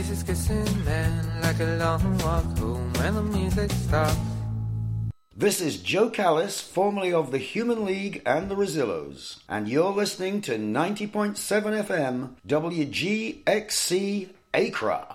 faces kissing then, like a long walk home when the music stops. This is Joe Callis, formerly of the Human League and the Rosillos, and you're listening to 90.7 FM WGXC Accra.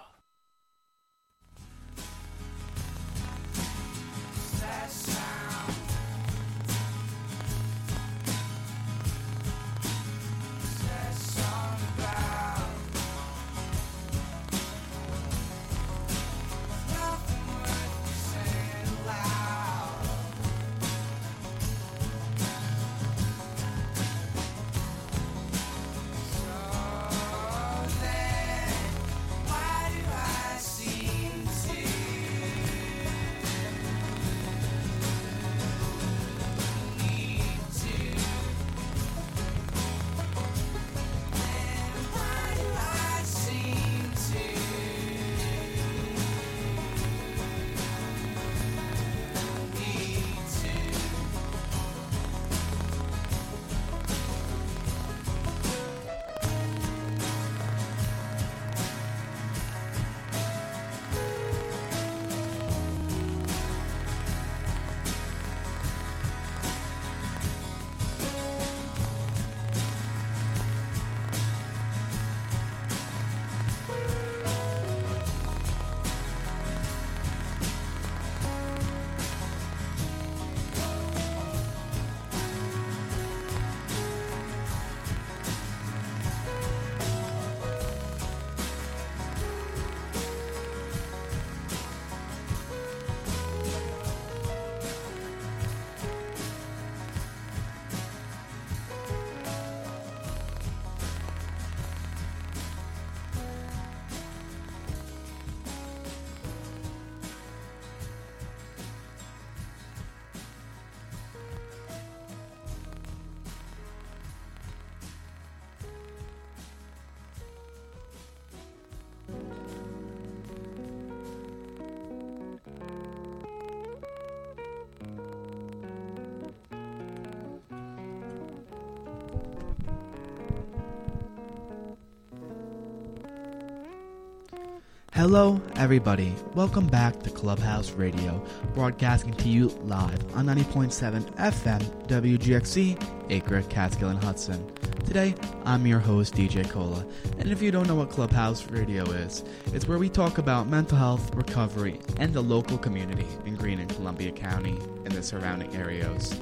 Hello, everybody. Welcome back to Clubhouse Radio, broadcasting to you live on 90.7 FM WGXC, Acre, Catskill, and Hudson. Today, I'm your host, DJ Cola, and if you don't know what Clubhouse Radio is, it's where we talk about mental health, recovery, and the local community in Greene and Columbia County and the surrounding areas.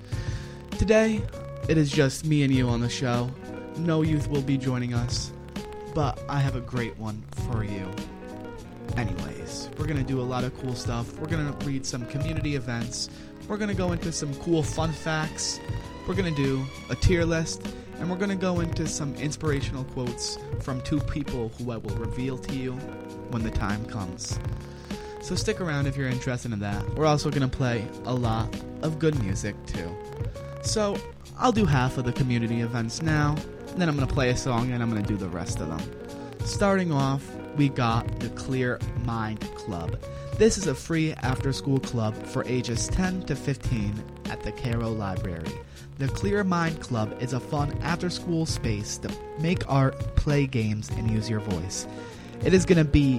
Today, it is just me and you on the show. No youth will be joining us, but I have a great one for you. Anyways, we're going to do a lot of cool stuff. We're going to read some community events. We're going to go into some cool fun facts. We're going to do a tier list. And we're going to go into some inspirational quotes from two people who I will reveal to you when the time comes. So stick around if you're interested in that. We're also going to play a lot of good music too. So I'll do half of the community events now. Then I'm going to play a song and I'm going to do the rest of them. Starting off, we got the Clear Mind Club. This is a free after-school club for ages 10 to 15 at the Cairo Library. The Clear Mind Club is a fun after-school space to make art, play games, and use your voice. It is going to be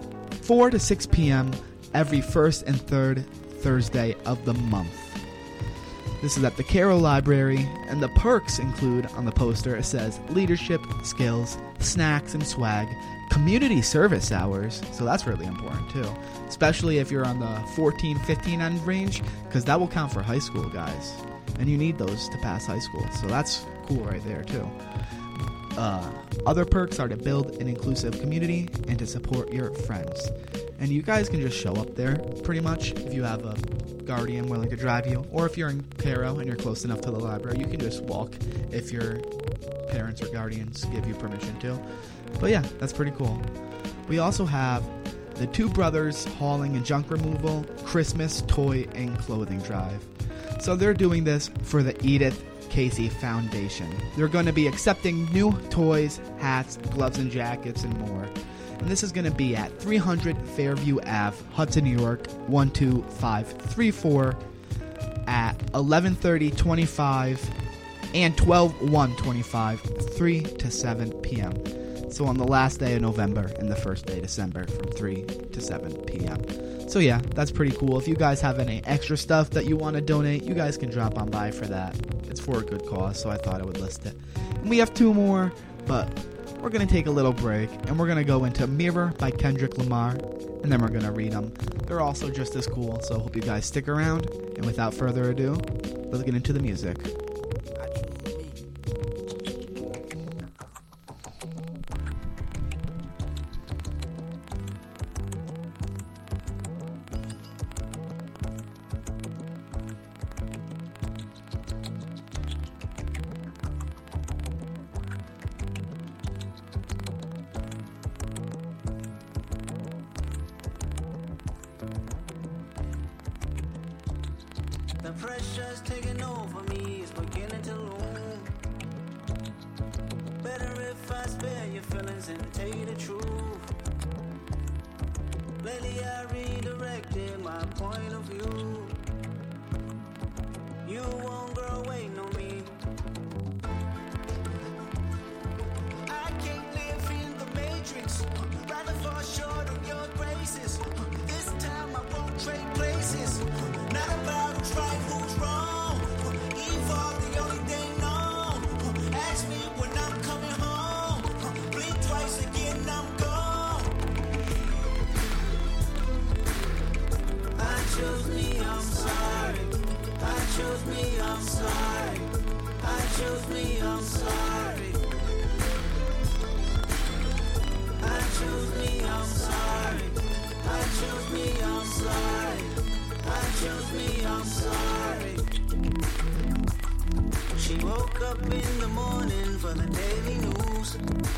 4 to 6 p.m. every first and third Thursday of the month. This is at the Cairo Library, and the perks include, on the poster, it says leadership, skills, snacks and swag, community service hours, so that's really important too, especially if you're on the 14-15 end range, because that will count for high school, guys, and you need those to pass high school, so that's cool right there too. Other perks are to build an inclusive community and to support your friends. And you guys can just show up there, pretty much, if you have a guardian willing to drive you. Or if you're in Cairo and you're close enough to the library, you can just walk if your parents or guardians give you permission to. But yeah, that's pretty cool. We also have the Two Brothers Hauling and Junk Removal Christmas Toy and Clothing Drive. So they're doing this for the Edith Casey Foundation. They're going to be accepting new toys, hats, gloves and jackets, and more. And this is going to be at 300 Fairview Ave, Hudson, New York, 12534 at 11:30:25 and 12:1:25, 3 to 7 p.m. So on the last day of November and the first day of December from 3 to 7 p.m. So yeah, that's pretty cool. If you guys have any extra stuff that you want to donate, you guys can drop on by for that. It's for a good cause, so I thought I would list it. And we have 2 more, but we're going to take a little break, and we're going to go into Mirror by Kendrick Lamar, and then we're going to read them. They're also just as cool, so I hope you guys stick around. And without further ado, let's get into the music. The pressure's taking over me, it's beginning to loom. Better if I spare your feelings and tell you the truth. Lately I redirected my point of view. You won't grow waiting on me. I can't live in the matrix, rather fall short of your graces. This time I won't trade places. Not about who's right, who's wrong. Evolve the only thing known. Ask me when I'm coming home. Blink twice again, I'm gone. I chose me, I'm sorry. I chose me, I'm sorry. I chose me, I'm sorry. I chose me, I'm sorry. I chose me, I'm sorry. I chose me, I'm sorry. She woke up in the morning for the daily news.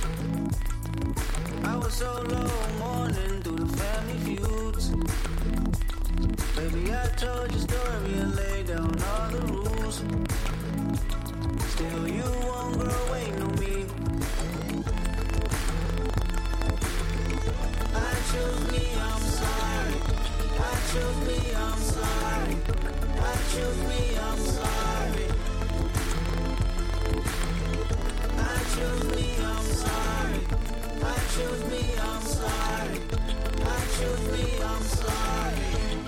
I was so low mourning through the family feuds. Baby, I told your story and laid down all the rules. Still, you won't grow waiting on me. I chose me, I'm sorry. I chose me, I'm sorry. I chose me, I'm sorry. I chose me, I'm sorry. I chose me, I'm sorry. I chose me, I'm sorry.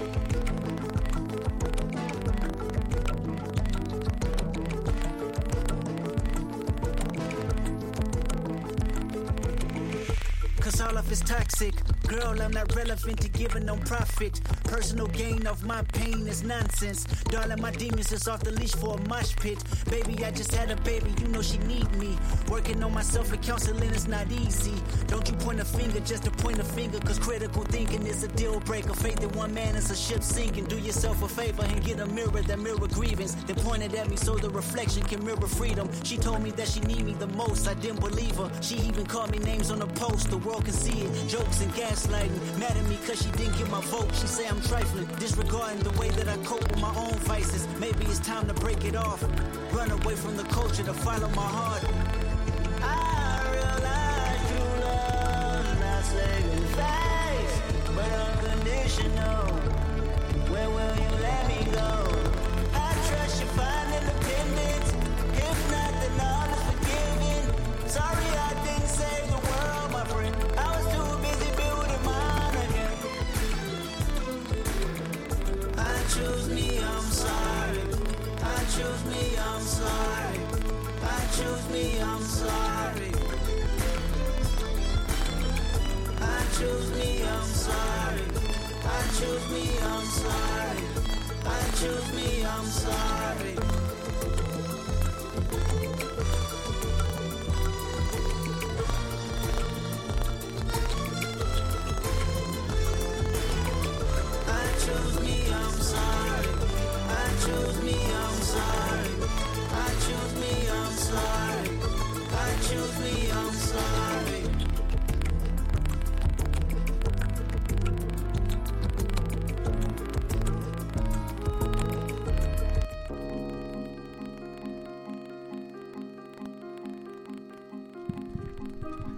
Cause all of it's toxic. Girl, I'm not relevant to giving no profit. Personal gain of my pain is nonsense. Darling, my demons is off the leash for a mosh pit. Baby, I just had a baby, you know she need me. Working on myself and counseling is not easy. Don't you point a finger just to point a finger. Cause critical thinking is a deal breaker. Faith in one man is a ship sinking. Do yourself a favor and get a mirror that mirror grievance. Then point it at me so the reflection can mirror freedom. She told me that she need me the most, I didn't believe her. She even called me names on the post, the world can see it. Jokes and gaslighting. Mad at me cause she didn't get my vote. She say I'm trifling, disregarding the way that I cope with my own vices. Maybe it's time to break it off. Run away from the culture to follow my heart. I realize true love not saving face, but unconditional. Where will you let me go? I trust you find independence. If not, then all is forgiven. Sorry I didn't save the world, my friend. I was too busy building mine again. I chose me, I'm sorry. I chose me, I'm sorry. I chose me, I'm sorry. I chose me, I'm sorry. I chose me, I'm sorry. I chose me, I'm sorry. I chose me, I'm sorry. I chose me, I'm sorry. I chose me, I'm sorry. I chose me, I'm sorry.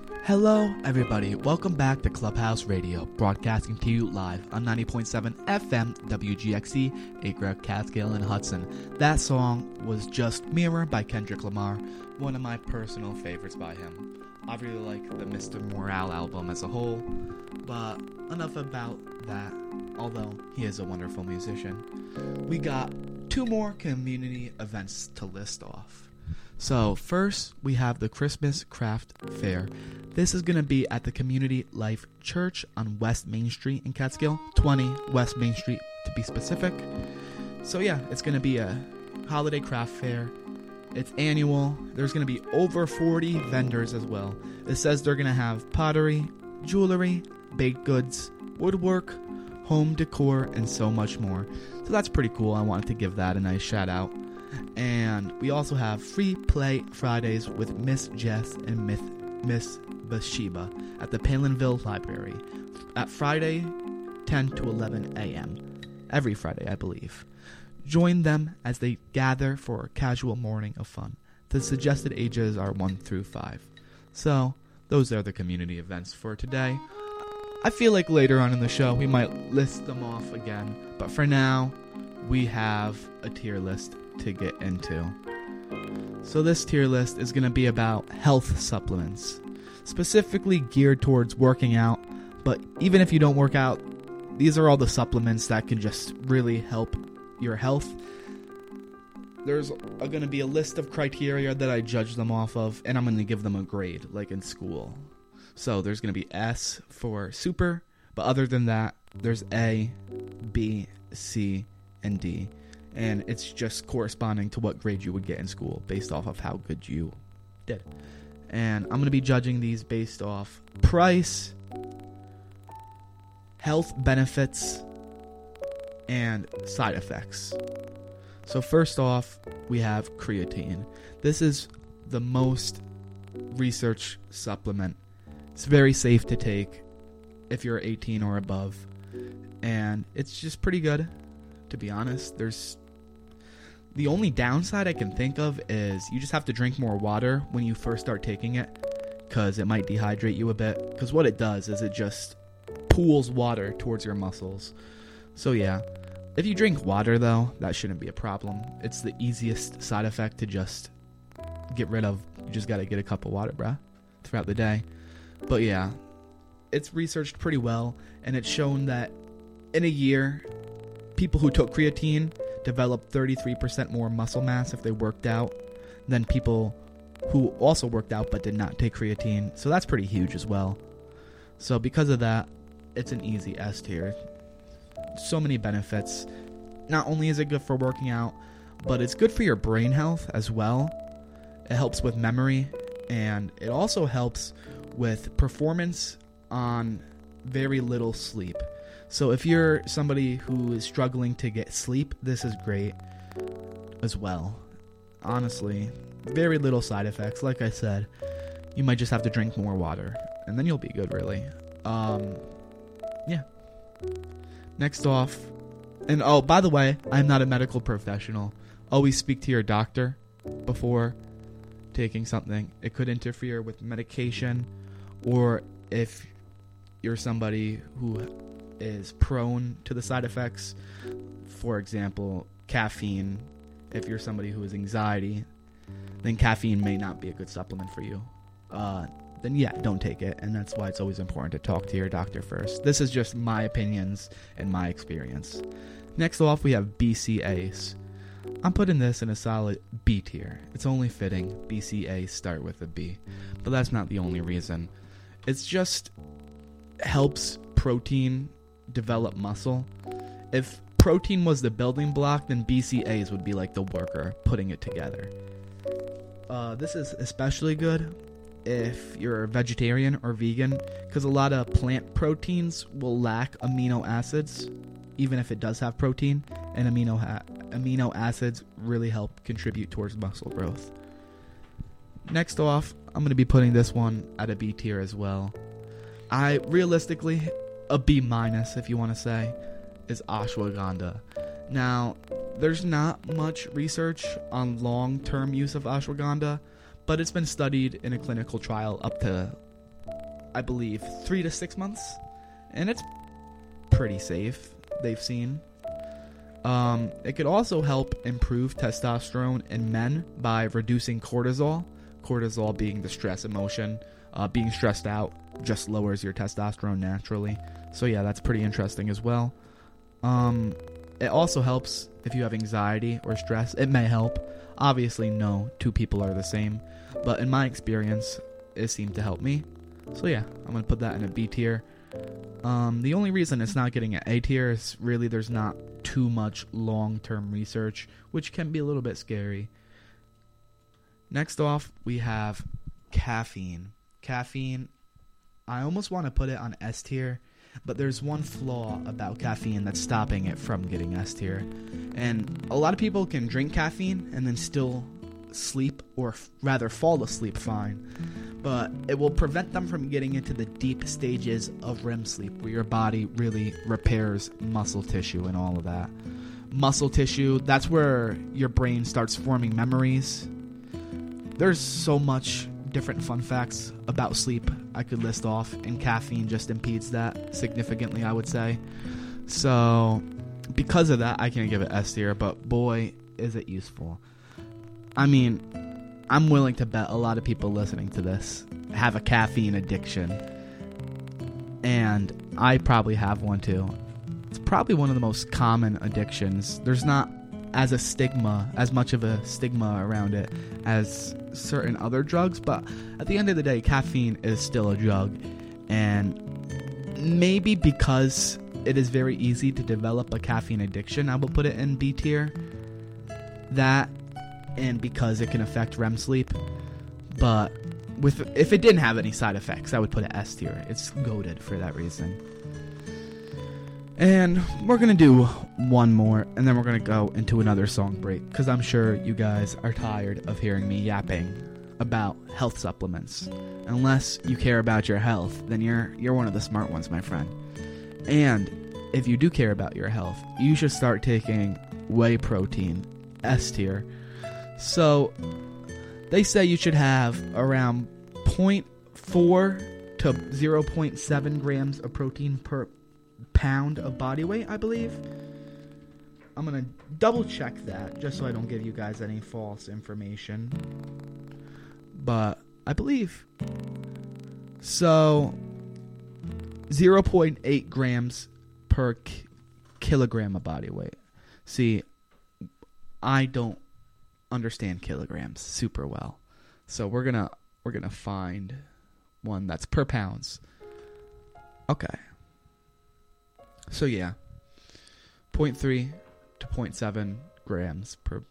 Hello, everybody. Welcome back to Clubhouse Radio, broadcasting to you live on 90.7 FM WGXC, Acre, Catskill, and Hudson. That song was Just Mirror by Kendrick Lamar, one of my personal favorites by him. I really like the Mr. Morale album as a whole, but enough about that, although he is a wonderful musician. We got 2 more community events to list off. So first, we have the Christmas Craft Fair. This is going to be at the Community Life Church on West Main Street in Catskill, 20 West Main Street to be specific. So yeah, it's going to be a holiday craft fair. It's annual. There's going to be over 40 vendors as well. It says they're going to have pottery, jewelry, baked goods, woodwork, home decor, and so much more. So that's pretty cool. I wanted to give that a nice shout out. And we also have Free Play Fridays with Miss Jess and Miss Bathsheba at the Palinville Library at Friday 10 to 11 a.m. every Friday, I believe. Join them as they gather for a casual morning of fun. The suggested ages are 1 through 5. So, those are the community events for today. I feel like later on in the show we might list them off again, but for now, we have a tier list to get into. So this tier list is going to be about health supplements, specifically geared towards working out, but even if you don't work out, these are all the supplements that can just really help your health. There's going to be a list of criteria that I judge them off of, and I'm going to give them a grade, like in school. So there's going to be S for super, but other than that, there's A, B, C, and D. And it's just corresponding to what grade you would get in school based off of how good you did. And I'm going to be judging these based off price, health benefits, and side effects. So first off, we have creatine. This is the most researched supplement. It's very safe to take if you're 18 or above. And it's just pretty good, to be honest. The only downside I can think of is you just have to drink more water when you first start taking it, because it might dehydrate you a bit. Because what it does is it just pools water towards your muscles. So yeah, if you drink water though, that shouldn't be a problem. It's the easiest side effect to just get rid of. You just gotta get a cup of water, bruh, throughout the day. But yeah, it's researched pretty well, and it's shown that in a year, people who took creatine developed 33% more muscle mass if they worked out than people who also worked out but did not take creatine. So that's pretty huge as well. So because of that, it's an easy S tier. So many benefits. Not only is it good for working out, but it's good for your brain health as well. It helps with memory, and it also helps with performance on very little sleep. So if you're somebody who is struggling to get sleep, this is great as well. Honestly, very little side effects. Like I said, you might just have to drink more water, and then you'll be good, really. Yeah. Next off, and oh, by the way, I'm not a medical professional. Always speak to your doctor before taking something. It could interfere with medication, or if you're somebody who is prone to the side effects, for example, caffeine. If you're somebody who has anxiety, then caffeine may not be a good supplement for you. Then yeah, don't take it, and that's why it's always important to talk to your doctor first. This is just my opinions and my experience. Next off, we have BCAAs. I'm putting this in a solid B tier. It's only fitting BCAAs start with a B, but that's not the only reason. It's just helps protein develop muscle. If protein was the building block, then BCAAs would be like the worker putting it together. This is especially good if you're a vegetarian or vegan, because a lot of plant proteins will lack amino acids even if it does have protein, and amino acids really help contribute towards muscle growth. Next off, I'm going to be putting this one at a B tier as well. Realistically, a B minus, if you want to say, is ashwagandha. Now, there's not much research on long-term use of ashwagandha, but it's been studied in a clinical trial up to I believe, 3 to 6 months. And it's pretty safe, they've seen. It could also help improve testosterone in men by reducing cortisol. Cortisol being the stress emotion. Being stressed out just lowers your testosterone naturally. So yeah, that's pretty interesting as well. It also helps if you have anxiety or stress. It may help. Obviously, no two people are the same. But in my experience, it seemed to help me. So yeah, I'm going to put that in a B tier. The only reason it's not getting an A tier is really there's not too much long-term research, which can be a little bit scary. Next off, we have caffeine. Caffeine, I almost want to put it on S tier, but there's one flaw about caffeine that's stopping it from getting S tier. And a lot of people can drink caffeine and then still sleep, or rather fall asleep fine. But it will prevent them from getting into the deep stages of REM sleep, where your body really repairs muscle tissue and all of that. Muscle tissue, that's where your brain starts forming memories. There's so much different fun facts about sleep I could list off, and caffeine just impedes that significantly, I would say. So because of that, I can't give it S tier, but boy, is it useful. I mean, I'm willing to bet a lot of people listening to this have a caffeine addiction, and I probably have one too. It's probably one of the most common addictions. There's not as much of a stigma around it as certain other drugs, but at the end of the day, caffeine is still a drug. And maybe because it is very easy to develop a caffeine addiction, I will put it in B tier. That, and because it can affect REM sleep. But if it didn't have any side effects, I would put it S tier. It's goated for that reason. And we're going to do one more, and then we're going to go into another song break, because I'm sure you guys are tired of hearing me yapping about health supplements. Unless you care about your health, then you're one of the smart ones, my friend. And if you do care about your health, you should start taking whey protein, S tier. So they say you should have around 0.4 to 0.7 grams of protein per pound of body weight, I believe. I'm going to double check that just so I don't give you guys any false information. But I believe so. 0.8 grams per kilogram of body weight. See, I don't understand kilograms super well, so we're gonna find one that's per pounds. Okay. So yeah, 0.3 to 0.7 grams per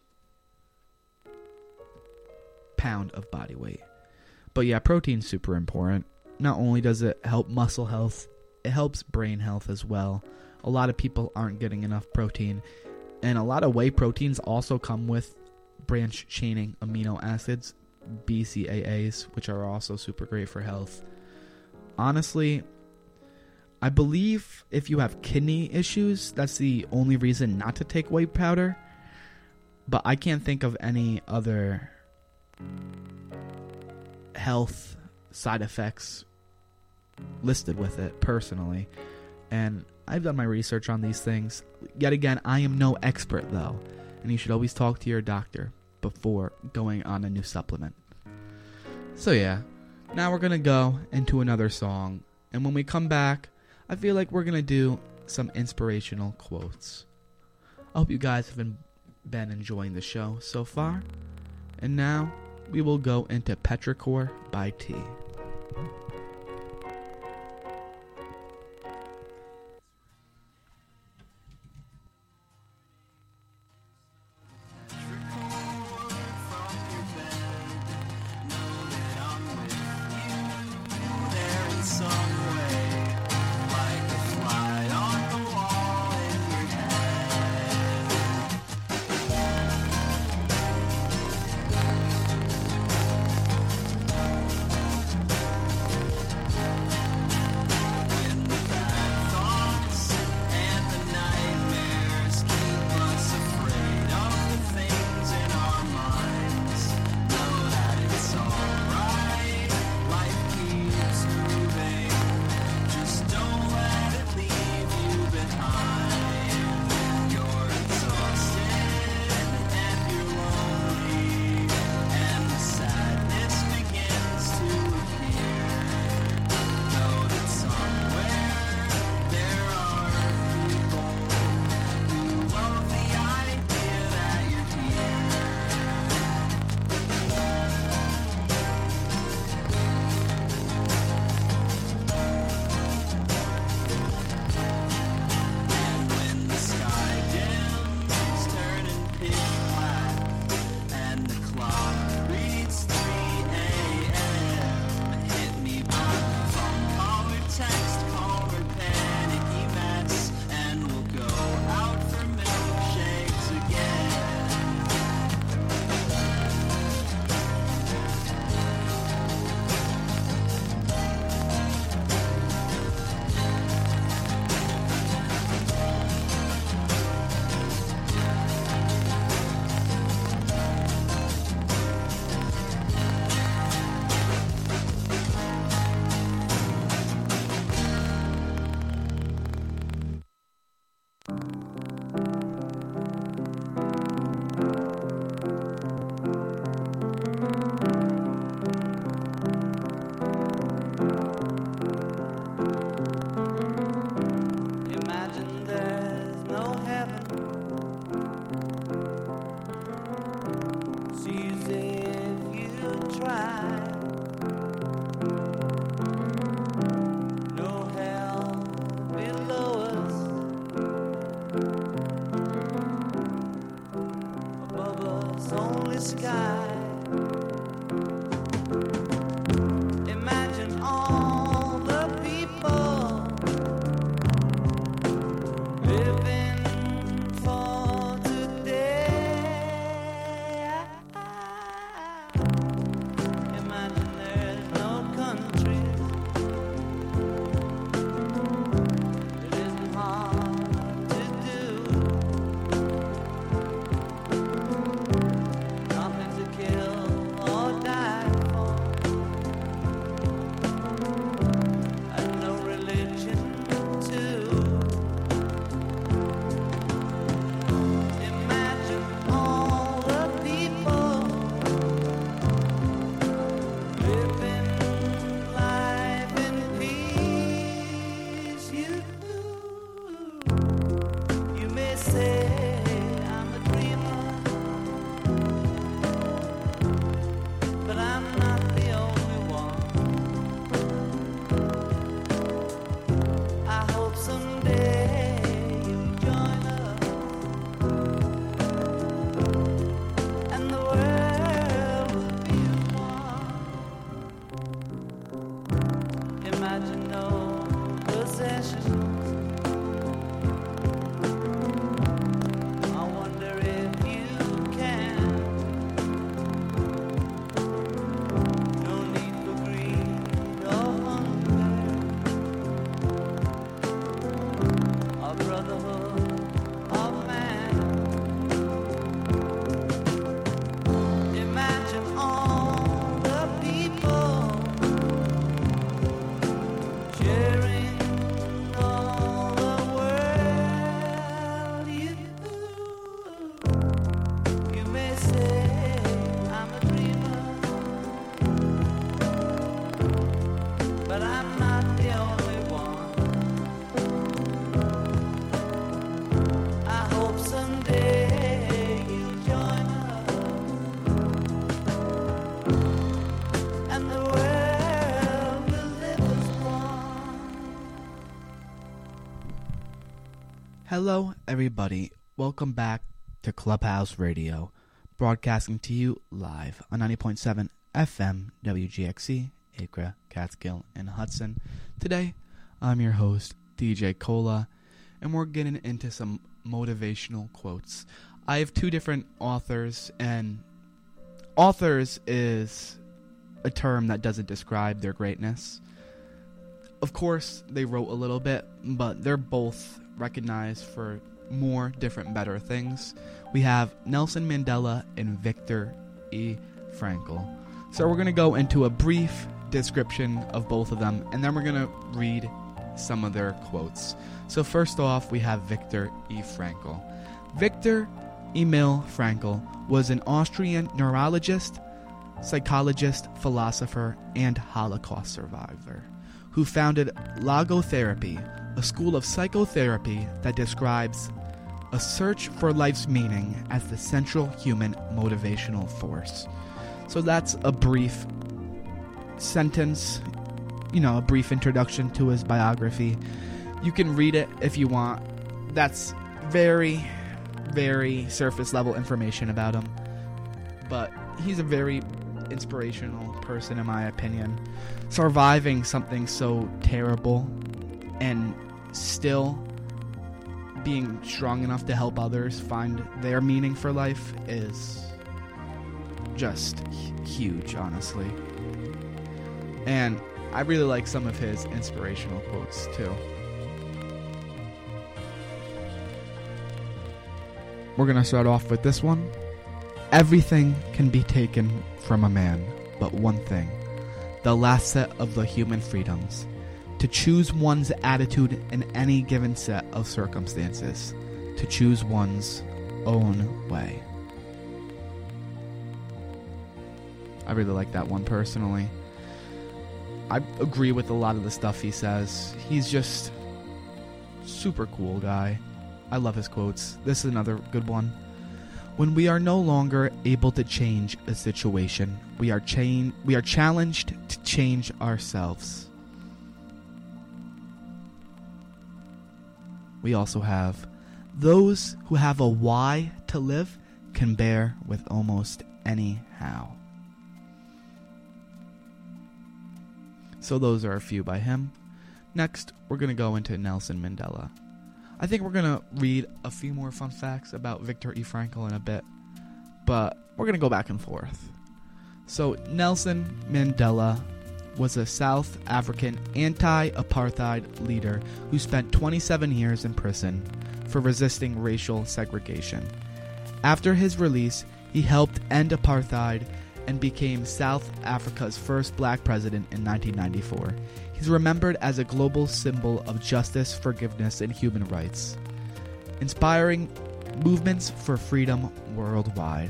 pound of body weight. But yeah, protein's super important. Not only does it help muscle health, it helps brain health as well. A lot of people aren't getting enough protein, and a lot of whey proteins also come with branch chaining amino acids, BCAAs, which are also super great for health. Honestly, I believe if you have kidney issues, that's the only reason not to take whey powder. But I can't think of any other health side effects listed with it personally. And I've done my research on these things. Yet again, I am no expert though. And you should always talk to your doctor before going on a new supplement. So yeah, now we're going to go into another song. And when we come back, I feel like we're going to do some inspirational quotes. I hope you guys have been enjoying the show so far. And now we will go into Petrichor by T. Hello, everybody. Welcome back to Clubhouse Radio, broadcasting to you live on 90.7 FM WGXC, Acra, Catskill, and Hudson. Today, I'm your host, DJ Cola, and we're getting into some motivational quotes. I have two different authors, and authors is a term that doesn't describe their greatness. Of course, they wrote a little bit, but they're both recognized for more different, better things. We have Nelson Mandela and Viktor E. Frankl. So we're going to go into a brief description of both of them, and then we're going to read some of their quotes. So first off, we have Viktor E. Frankl. Viktor Emil Frankl was an Austrian neurologist, psychologist, philosopher, and Holocaust survivor who founded logotherapy, a school of psychotherapy that describes a search for life's meaning as the central human motivational force. So that's a brief sentence, a brief introduction to his biography. You can read it if you want. That's very, very surface level information about him. But he's a very inspirational person, in my opinion. Surviving something so terrible and still being strong enough to help others find their meaning for life is just huge, honestly. And I really like some of his inspirational quotes too. We're going to start off with this one. Everything can be taken from a man, but one thing, the last set of the human freedoms, to choose one's attitude in any given set of circumstances, to choose one's own way. I really like that one personally. I agree with a lot of the stuff he says. He's just super cool guy. I love his quotes. This is another good one. When we are no longer able to change a situation, we are challenged to change ourselves. We also have, those who have a why to live can bear with almost any how. So those are a few by him. Next, we're going to go into Nelson Mandela. I think we're going to read a few more fun facts about Viktor E. Frankl in a bit, but we're going to go back and forth. So Nelson Mandela was a South African anti-apartheid leader who spent 27 years in prison for resisting racial segregation. After his release, he helped end apartheid and became South Africa's first black president in 1994. He's remembered as a global symbol of justice, forgiveness, and human rights, inspiring movements for freedom worldwide.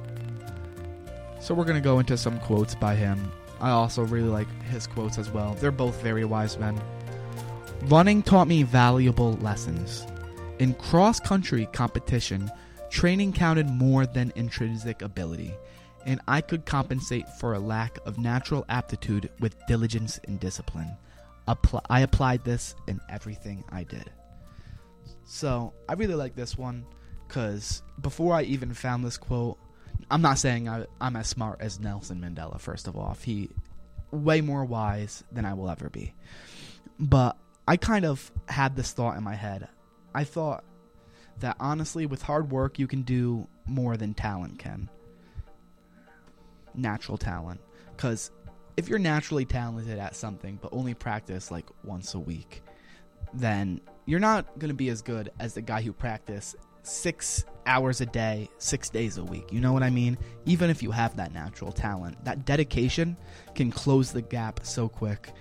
So we're going to go into some quotes by him. I also really like his quotes as well. They're both very wise men. Running taught me valuable lessons. In cross-country competition, training counted more than intrinsic ability, and I could compensate for a lack of natural aptitude with diligence and discipline. I applied this in everything I did. So, I really like this one, because before I even found this quote, I'm not saying I'm as smart as Nelson Mandela, first of all. He way more wise than I will ever be. But I kind of had this thought in my head. I thought that honestly, with hard work, you can do more than talent can. Natural talent. Because if you're naturally talented at something but only practice like once a week, then you're not going to be as good as the guy who practiced 6 hours a day, 6 days a week. You know what I mean? Even if you have that natural talent, that dedication can close the gap so quick.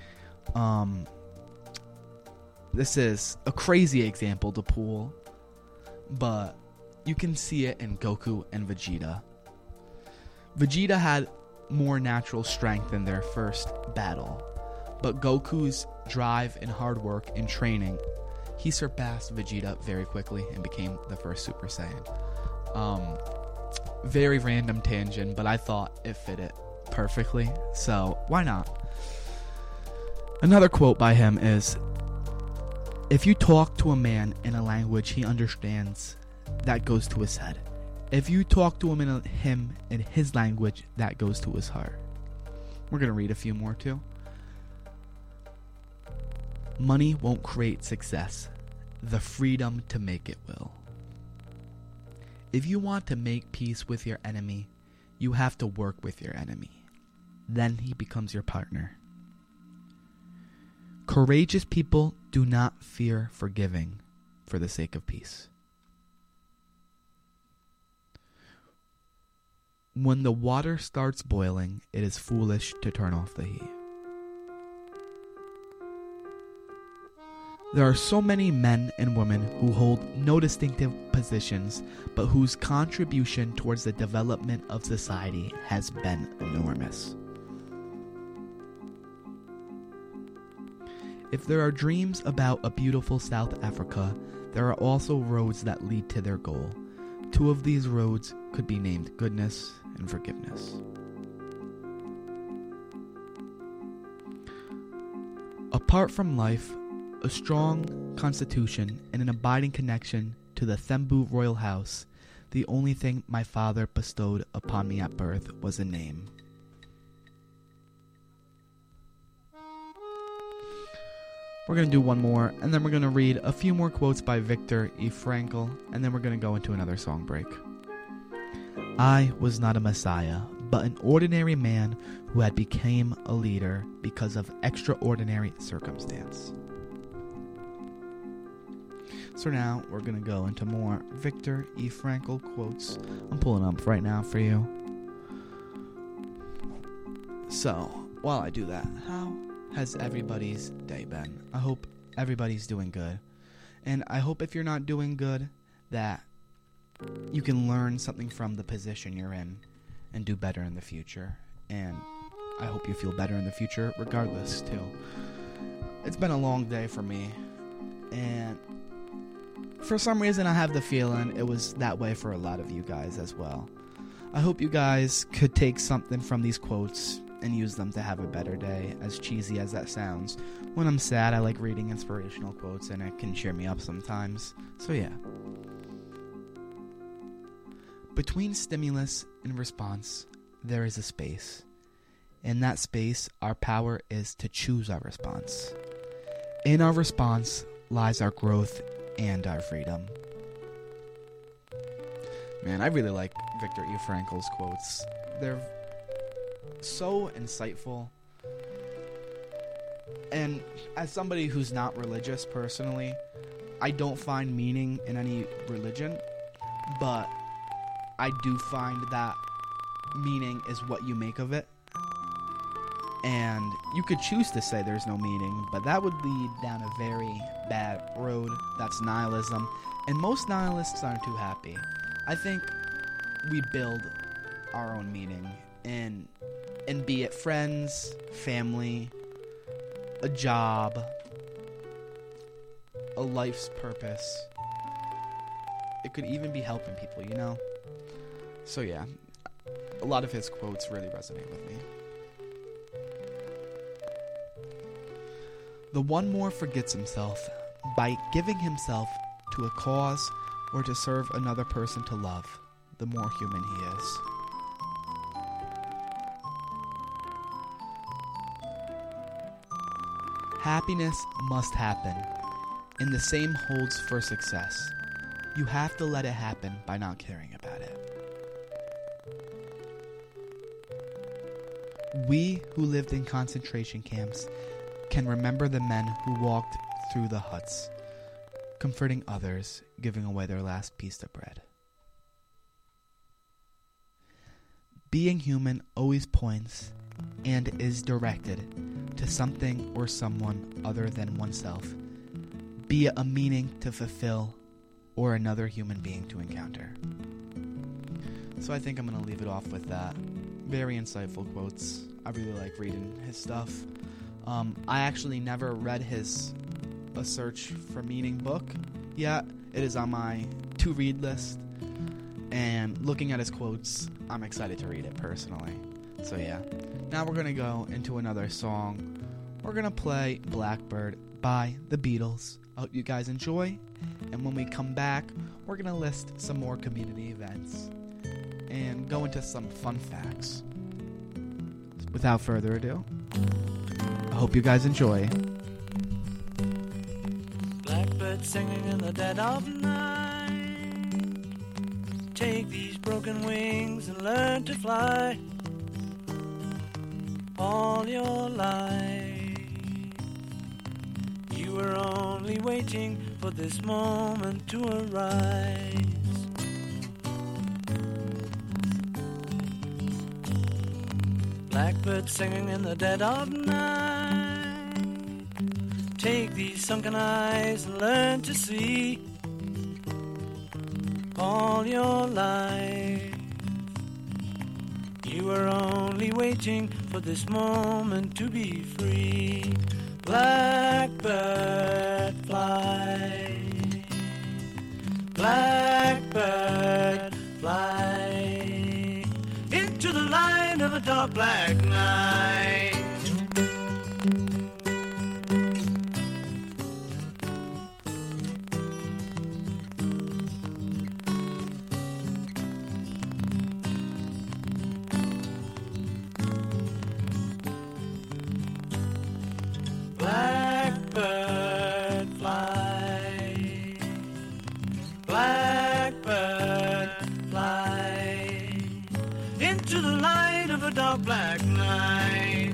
This is a crazy example to pull, but you can see it in Goku and Vegeta. Vegeta had more natural strength in their first battle, but Goku's drive and hard work and training, he surpassed Vegeta very quickly and became the first Super Saiyan. Very random tangent, but I thought it fit it perfectly, so why not? Another quote by him is, If you talk to a man in a language he understands, that goes to his head. If you talk to him in his language, that goes to his heart. We're going to read a few more too. Money won't create success. The freedom to make it will. If you want to make peace with your enemy, you have to work with your enemy. Then he becomes your partner. Courageous people do not fear forgiving for the sake of peace. When the water starts boiling, it is foolish to turn off the heat. There are so many men and women who hold no distinctive positions, but whose contribution towards the development of society has been enormous. If there are dreams about a beautiful South Africa, there are also roads that lead to their goal. Two of these roads could be named goodness and forgiveness. Apart from life, a strong constitution, and an abiding connection to the Thembu royal house, the only thing my father bestowed upon me at birth was a name. We're going to do one more, and then we're going to read a few more quotes by Viktor E. Frankl, and then we're going to go into another song break. I was not a messiah, but an ordinary man who had become a leader because of extraordinary circumstance. So now we're going to go into more Viktor E. Frankl quotes. I'm pulling up right now for you. So, while I do that, how has everybody's day been? I hope everybody's doing good. And I hope if you're not doing good, that you can learn something from the position you're in and do better in the future. And I hope you feel better in the future regardless, too. It's been a long day for me. And for some reason, I have the feeling it was that way for a lot of you guys as well. I hope you guys could take something from these quotes and use them to have a better day, as cheesy as that sounds. When I'm sad, I like reading inspirational quotes, and it can cheer me up sometimes. So yeah. Between stimulus and response, there is a space. In that space, our power is to choose our response. In our response lies our growth and our freedom. Man, I really like Viktor E. Frankl's quotes. They're so insightful. And as somebody who's not religious personally, I don't find meaning in any religion, but I do find that meaning is what you make of it. And you could choose to say there's no meaning, but that would lead down a very bad road. That's nihilism. And most nihilists aren't too happy. I think we build our own meaning, and be it friends, family, a job, a life's purpose. It could even be helping people, you know? So yeah, a lot of his quotes really resonate with me. The one more forgets himself by giving himself to a cause or to serve another person to love, the more human he is. Happiness must happen, and the same holds for success. You have to let it happen by not caring about it. We who lived in concentration camps can remember the men who walked through the huts, comforting others, giving away their last piece of bread. Being human always points and is directed to something or someone other than oneself, be it a meaning to fulfill or another human being to encounter. So I think I'm going to leave it off with that. Very insightful quotes. I really like reading his stuff. I actually never read his A Search for Meaning book yet. It is on my to-read list. And looking at his quotes, I'm excited to read it personally. So yeah. Now we're going to go into another song. We're going to play Blackbird by the Beatles. I hope you guys enjoy, and when we come back, we're going to list some more community events and go into some fun facts. Without further ado, I hope you guys enjoy. Blackbird singing in the dead of night. Take these broken wings and learn to fly. All your life you were only waiting for this moment to arise. Blackbird singing in the dead of night. Take these sunken eyes and learn to see. All your life you were only waiting for this moment to be free. Blackbird fly, blackbird fly, into the light of a dark black night. Blackbird fly, blackbird fly, into the light of a dark black night.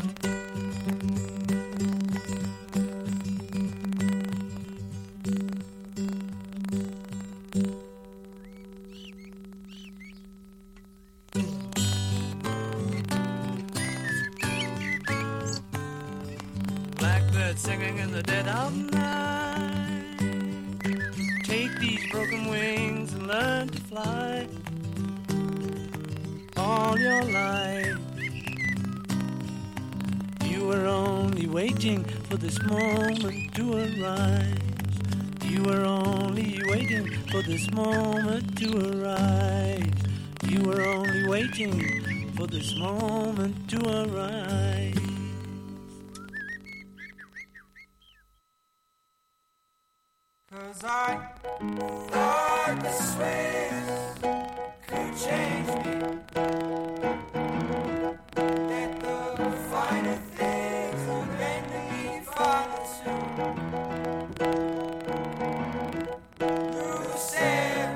Blackbird singing in the dead of night. Take these broken wings and learn to fly. All your life you were only waiting for this moment to arise. You were only waiting for this moment to arise. You were only waiting for this moment to arise. Cause I thought the Swiss could change me, that the finer things would render me father soon. Lucille,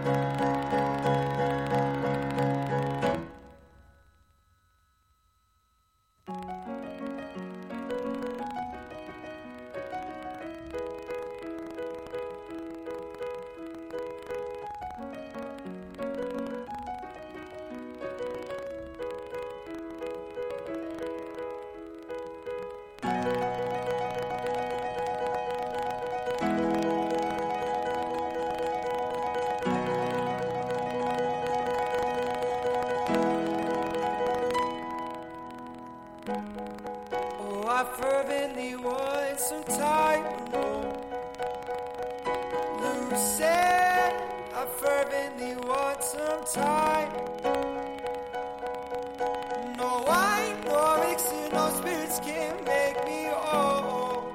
oh, I fervently want some time alone. Lucille, I fervently want some time. No wine, no elixir, no spirits can make me whole.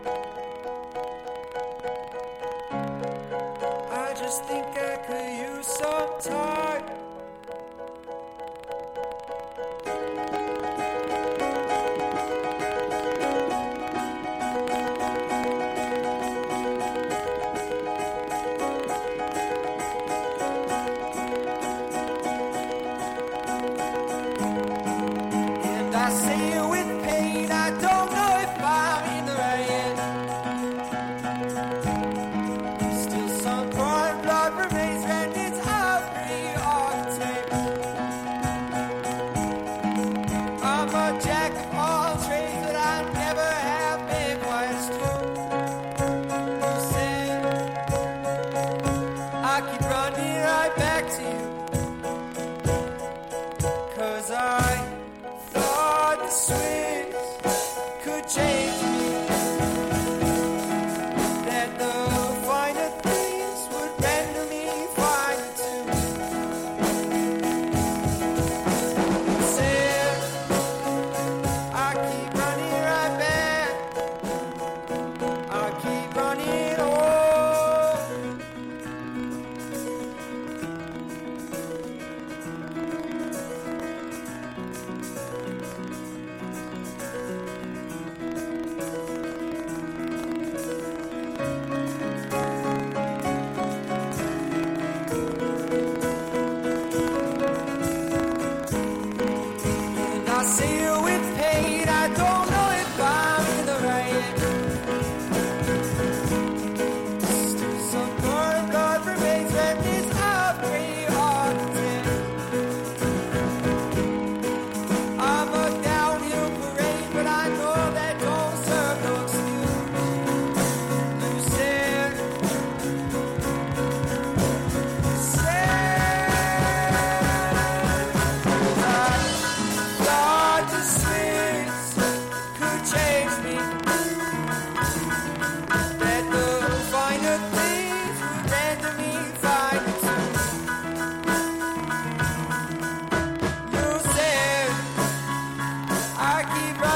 I just think I could use some time. And I say it with pain, I don't know if I'm in the right end. Still some foreign blood remains.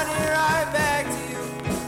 running right back to you.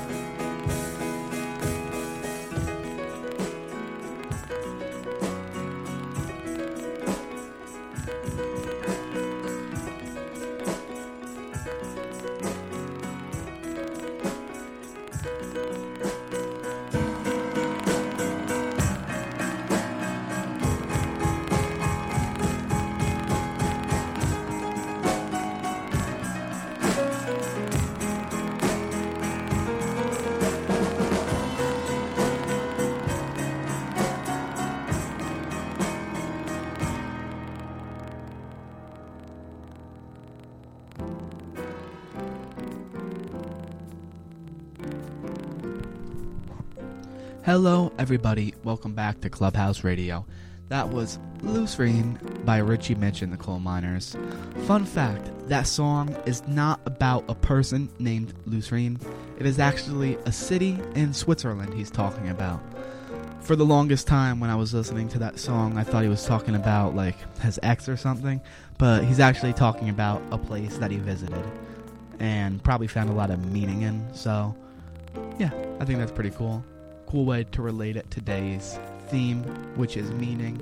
Hello, everybody. Welcome back to Clubhouse Radio. That was Loose Rain by Richie Mitch and the Coal Miners. Fun fact, that song is not about a person named Loose Rain. It is actually a city in Switzerland he's talking about. For the longest time when I was listening to that song, I thought he was talking about, like, his ex or something. But he's actually talking about a place that he visited and probably found a lot of meaning in. So, yeah, I think that's pretty cool. Cool way to relate it to today's theme, which is meaning.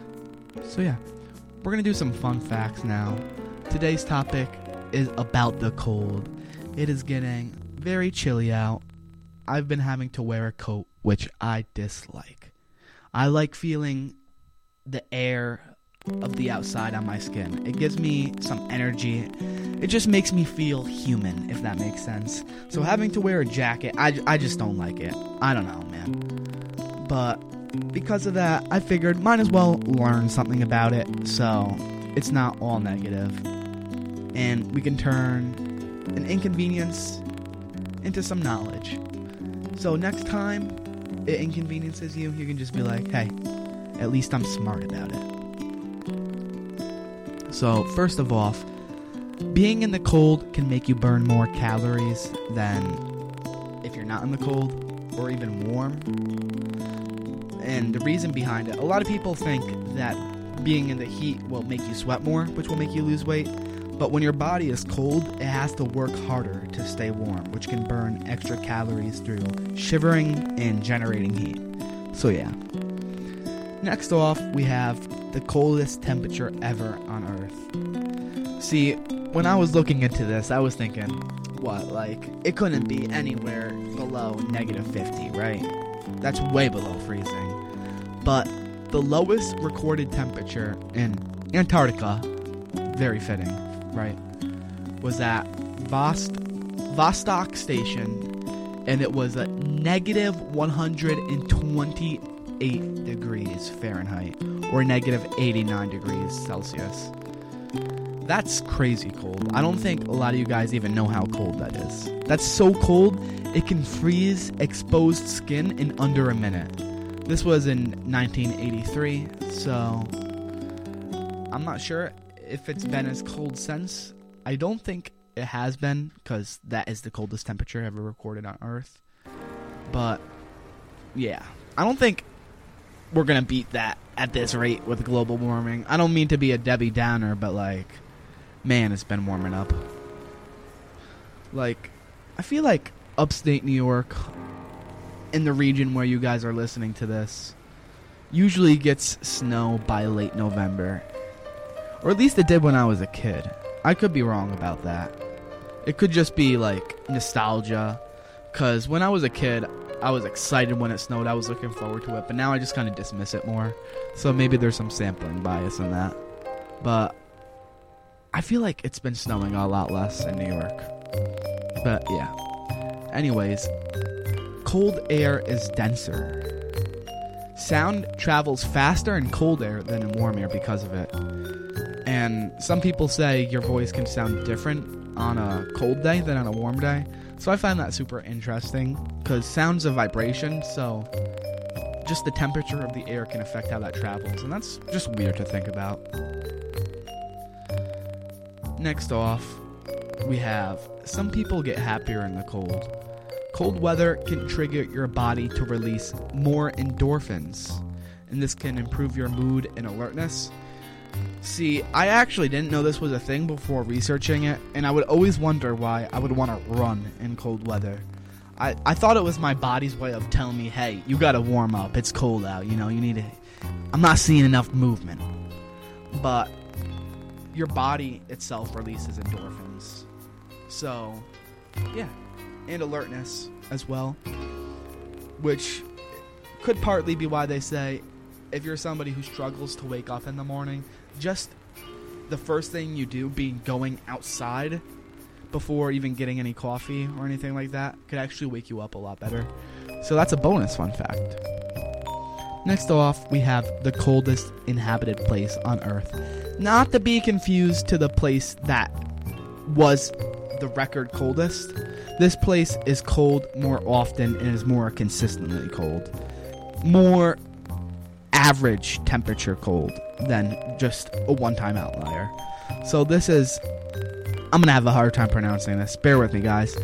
So yeah, we're gonna do some fun facts now. Today's topic is about the cold. It is getting very chilly out. I've been having to wear a coat, which I dislike. I like feeling the air of the outside on my skin. It gives me some energy. It just makes me feel human, if that makes sense. So having to wear a jacket, I just don't like it. I don't know, man. But because of that, I figured might as well learn something about it so it's not all negative. And we can turn an inconvenience into some knowledge. So next time it inconveniences you, you can just be like, hey, at least I'm smart about it. So first of all, being in the cold can make you burn more calories than if you're not in the cold or even warm. And the reason behind it, a lot of people think that being in the heat will make you sweat more, which will make you lose weight. But when your body is cold, it has to work harder to stay warm, which can burn extra calories through shivering and generating heat. So yeah. Next off, we have the coldest temperature ever on Earth. See, when I was looking into this, I was thinking, what, like, it couldn't be anywhere below negative 50, right? That's way below freezing. But the lowest recorded temperature in Antarctica, very fitting, right, was at Vostok Station, and it was a negative 128 degrees Fahrenheit, or negative 89 degrees Celsius. That's crazy cold. I don't think a lot of you guys even know how cold that is. That's so cold, it can freeze exposed skin in under a minute. This was in 1983, so I'm not sure if it's been as cold since. I don't think it has been, because that is the coldest temperature ever recorded on Earth. But, yeah. I don't think we're going to beat that at this rate with global warming. I don't mean to be a Debbie Downer, but, like, man, it's been warming up. Like, I feel like upstate New York, in the region where you guys are listening to this, usually gets snow by late November. Or at least it did when I was a kid. I could be wrong about that. It could just be, like, nostalgia. Because when I was a kid, I was excited when it snowed. I was looking forward to it. But now I just kind of dismiss it more. So maybe there's some sampling bias in that. But I feel like it's been snowing a lot less in New York. But, yeah. Anyways, cold air is denser. Sound travels faster in cold air than in warm air because of it. And some people say your voice can sound different on a cold day than on a warm day. So I find that super interesting, because sound's a vibration, so just the temperature of the air can affect how that travels. And that's just weird to think about. Next off, we have some people get happier in the cold. Cold weather can trigger your body to release more endorphins, and this can improve your mood and alertness. See, I actually didn't know this was a thing before researching it, and I would always wonder why I would want to run in cold weather. I thought it was my body's way of telling me, hey, you gotta warm up, it's cold out, you need to... I'm not seeing enough movement. But your body itself releases endorphins. So, yeah, and alertness as well, which could partly be why they say if you're somebody who struggles to wake up in the morning, just the first thing you do being going outside before even getting any coffee or anything like that could actually wake you up a lot better. So that's a bonus fun fact. Next off, we have the coldest inhabited place on Earth. Not to be confused to the place that was the record coldest. This place is cold more often and is more consistently cold. More average temperature cold than just a one-time outlier. So this is... I'm going to have a hard time pronouncing this. Bear with me, guys.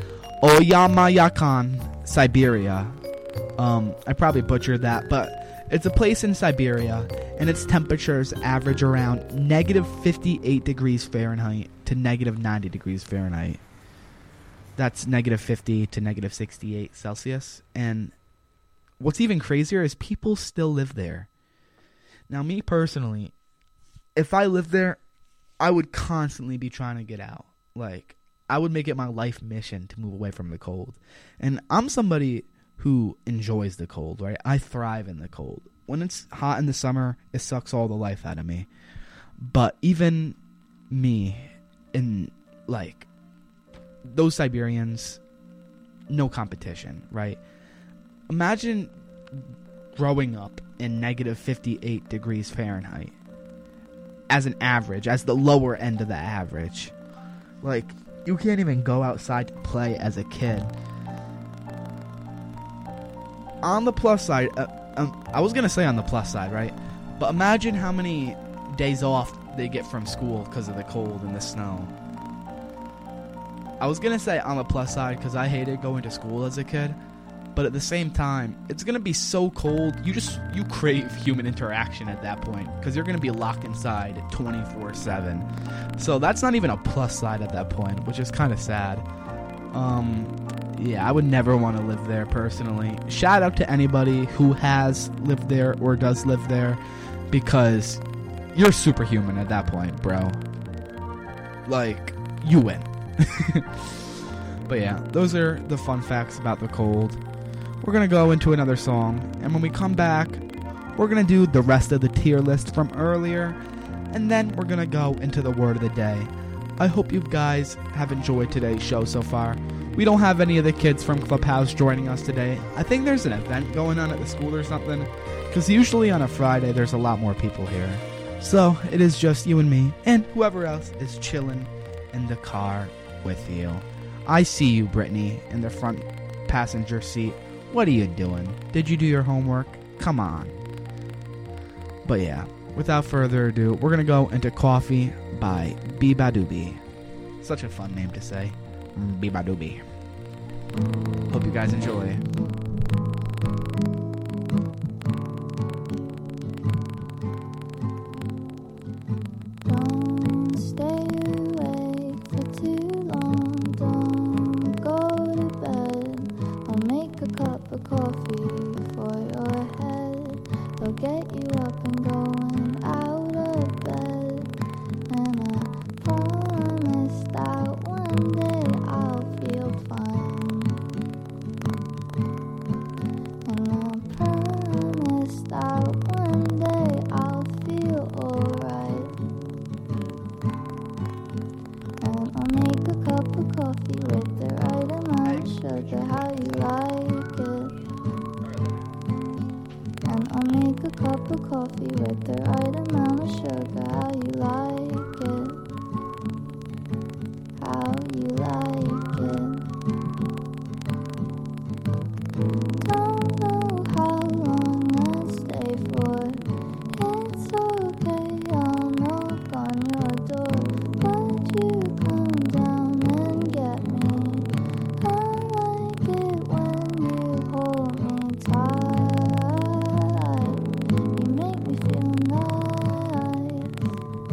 Oyamayakan, Siberia. I probably butchered that, but it's a place in Siberia, and its temperatures average around negative 58 degrees Fahrenheit to negative 90 degrees Fahrenheit. That's negative 50 to negative 68 Celsius. And what's even crazier is people still live there. Now, me personally, if I lived there, I would constantly be trying to get out. Like, I would make it my life mission to move away from the cold. And I'm somebody who enjoys the cold, right? I thrive in the cold. When it's hot in the summer, it sucks all the life out of me. But even me, in, like, those Siberians, no competition, right? Imagine growing up in negative 58 degrees Fahrenheit as an average, as the lower end of the average. Like, you can't even go outside to play as a kid. On the plus side, I was going to say on the plus side, right? But imagine how many days off they get from school because of the cold and the snow. I was going to say on the plus side because I hated going to school as a kid. But at the same time, it's going to be so cold, you crave human interaction at that point. Because you're going to be locked inside 24/7. So that's not even a plus side at that point, which is kind of sad. Yeah, I would never want to live there personally. Shout out to anybody who has lived there or does live there. Because you're superhuman at that point, bro. Like, you win. But yeah, those are the fun facts about the cold. We're going to go into another song, and when we come back, we're going to do the rest of the tier list from earlier, and then we're going to go into the word of the day. I hope you guys have enjoyed today's show so far. We don't have any of the kids from Clubhouse joining us today. I think there's an event going on at the school or something, because usually on a Friday there's a lot more people here. So it is just you and me, and whoever else is chilling in the car with you. I see you, Brittany, in the front passenger seat. What are you doing? Did you do your homework? Come on. But yeah, without further ado, we're going to go into Coffee by Beabadoobee. Such a fun name to say. Beabadoobee. Hope you guys enjoy. Don't stay awake for too long. Don't go to bed. I'll make a cup of coffee for your head. They'll get you up and going out of bed. And I promise that one day I'll feel fine. And I promise that one day I'll feel alright. And I'll make a cup of coffee with the right amount of sugar, how you like it. And I'll make a cup of coffee with the right amount of sugar, how you like it. How you like it. Don't know how long I'll stay for. It's okay, I'll knock on your door. Would you come down and get me? I like it when you hold me tight. You make me feel nice.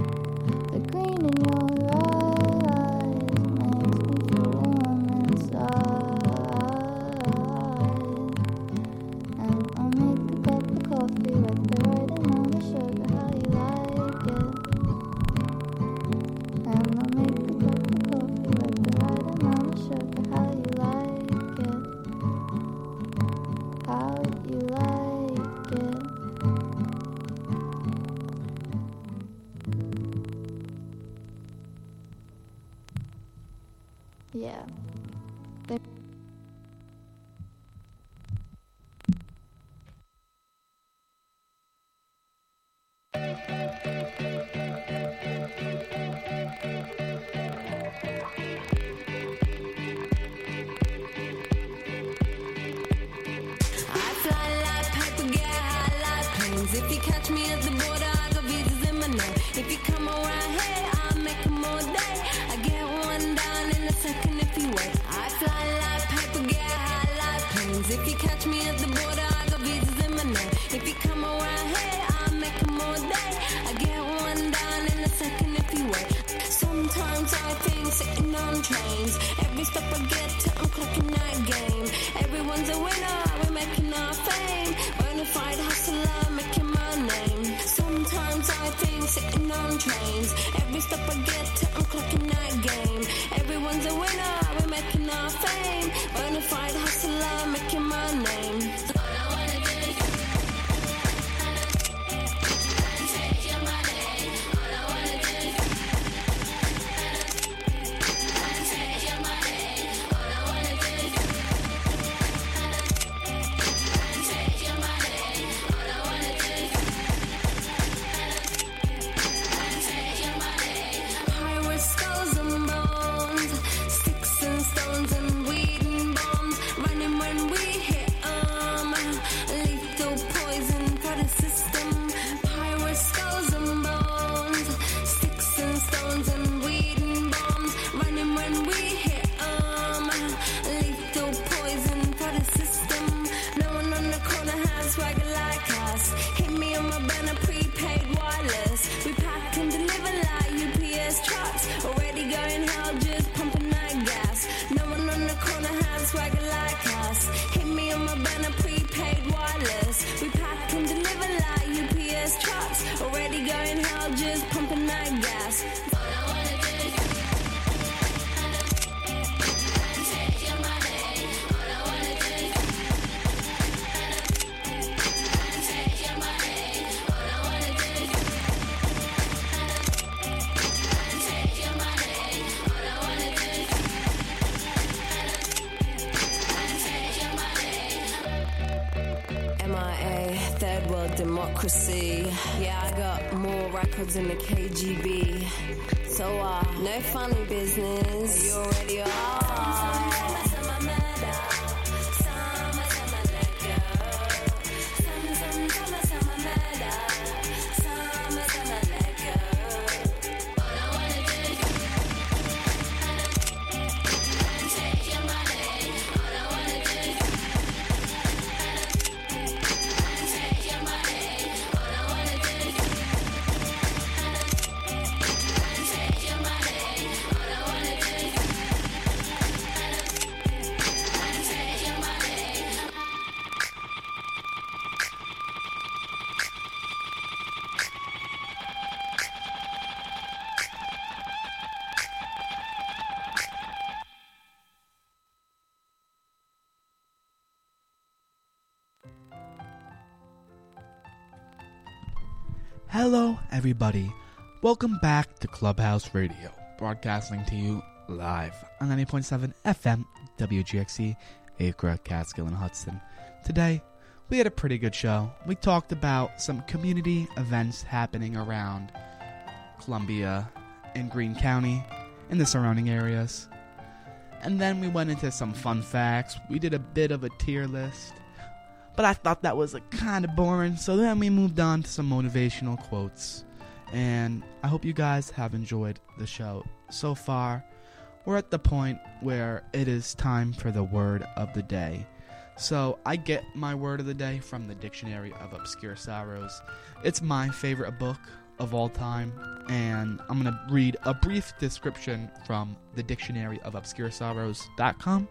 If you catch me at the border, I got visas in my name. If you come around here, I'll make them all day. I get one down in a second if you wait. I fly like paper, get high like planes. If you catch me at the border, I got visas in my name. If you come around here, I'll make them all day. I get one down in a second if you wait. Sometimes I think sitting on trains. Every step I get to, I'm clocking that game. Everyone's a winner, we're making our fame. Bonafide hustler, making my name. Sometimes I think sitting on trains. Every step I get to, I'm clocking that game. Everyone's a winner, we're making our fame. Bonafide hustler, making my name. All I wanna do is take your money. All I wanna do is take your money. All I wanna do is take your money. All I wanna do is take your money. Pirates, skulls and bones, sticks and stones and weed and bombs. Running when we hit 'em. Lethal poison for the system. Pirates, skulls and bones, sticks and stones and weed and bombs. Running when we hit 'em. Lethal poison for the system. No one on the corner has swagger like us. Hit me on my banner, prepaid wireless. We pack and deliver like UPS trucks. Already going hell, just pumping that gas. No one on the corner has swagger like us. Hit me on my banner, prepaid wireless. We pack and deliver like UPS trucks. Already going hell, just pumping that gas. All I wanna do is take your money. All I wanna do is take your money. All I wanna do is take your money. All I wanna do is take your money. MIA, third world democracy. Yeah, I got more records than the KGB. So, no funny business. You already are. Hello, everybody. Welcome back to Clubhouse Radio, broadcasting to you live on 90.7 FM, WGXC, Acra, Catskill, and Hudson. Today, we had a pretty good show. We talked about some community events happening around Columbia and Greene County and the surrounding areas. And then we went into some fun facts. We did a bit of a tier list. But I thought that was kind of boring, so then we moved on to some motivational quotes. And I hope you guys have enjoyed the show so far. We're at the point where it is time for the word of the day. So I get my word of the day from the Dictionary of Obscure Sorrows. It's my favorite book of all time, and I'm going to read a brief description from the Dictionary of Obscure Sorrows.com.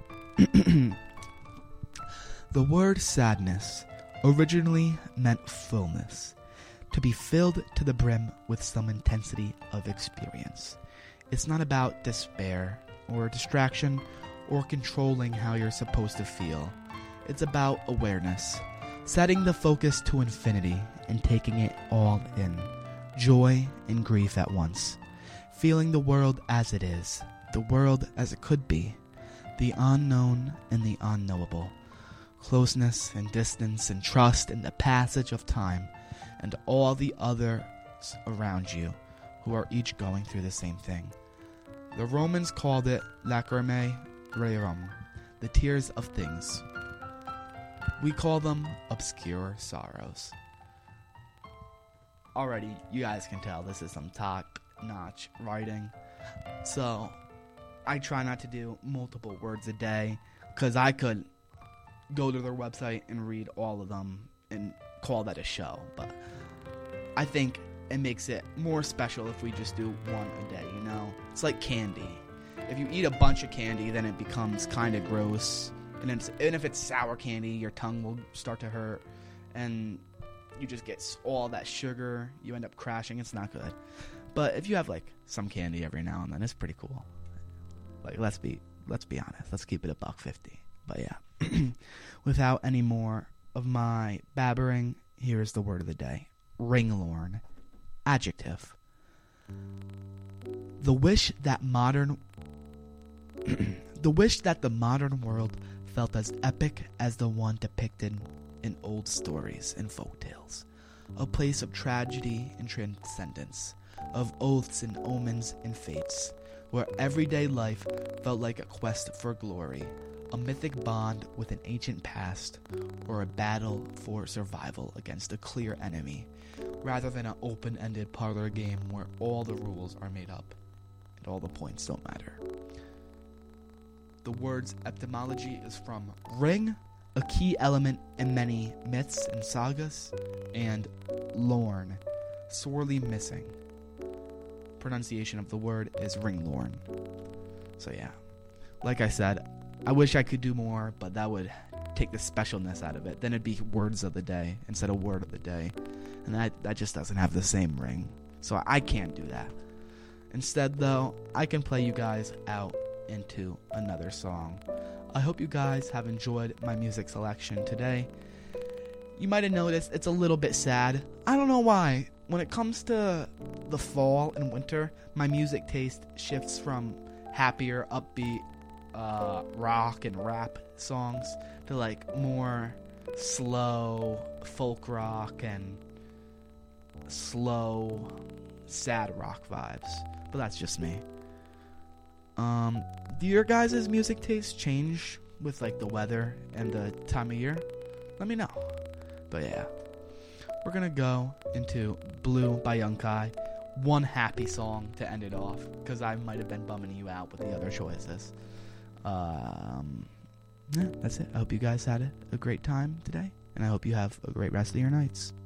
The word sadness originally meant fullness, to be filled to the brim with some intensity of experience. It's not about despair or distraction or controlling how you're supposed to feel. It's about awareness, setting the focus to infinity and taking it all in, joy and grief at once, feeling the world as it is, the world as it could be, the unknown and the unknowable, closeness and distance and trust in the passage of time, and all the others around you who are each going through the same thing. The Romans called it lacrimae rerum, the tears of things. We call them obscure sorrows. already you guys can tell this is some top-notch writing. So I try not to do multiple words a day, because I could go to their website and read all of them and call that a show. But I think it makes it more special if we just do one a day, you know? It's like candy. If you eat a bunch of candy, then it becomes kind of gross. And if it's sour candy, your tongue will start to hurt. And you just get all that sugar. You end up crashing. It's not good. But if you have, like, some candy every now and then, it's pretty cool. Like, let's be honest. Let's keep it $1.50. But yeah. Without any more of my babbering, here is the word of the day. Ringlorn. Adjective. The wish that the modern world felt as epic as the one depicted in old stories and folktales. A place of tragedy and transcendence, of oaths and omens and fates, where everyday life felt like a quest for glory, a mythic bond with an ancient past, or a battle for survival against a clear enemy, rather than an open-ended parlor game where all the rules are made up and all the points don't matter. The word's etymology is from ring, a key element in many myths and sagas, and lorn, sorely missing. Pronunciation of the word is ringlorn. So yeah, like I said, I wish I could do more, but that would take the specialness out of it. Then it'd be words of the day instead of word of the day, and that just doesn't have the same ring. So I can't do that. Instead, though, I can play you guys out into another song. I hope you guys have enjoyed my music selection today. You might have noticed it's a little bit sad. I don't know why. When it comes to the fall and winter, my music taste shifts from happier, upbeat rock and rap songs to like more slow folk rock and slow sad rock vibes. But that's just me. Do your guys' music tastes change with like the weather and the time of year? Let me know. But yeah, we're gonna go into Blue by Young Kai. One happy song to end it off, because I might have been bumming you out with the other choices. Yeah, that's it. I hope you guys had a great time today, and I hope you have a great rest of your nights.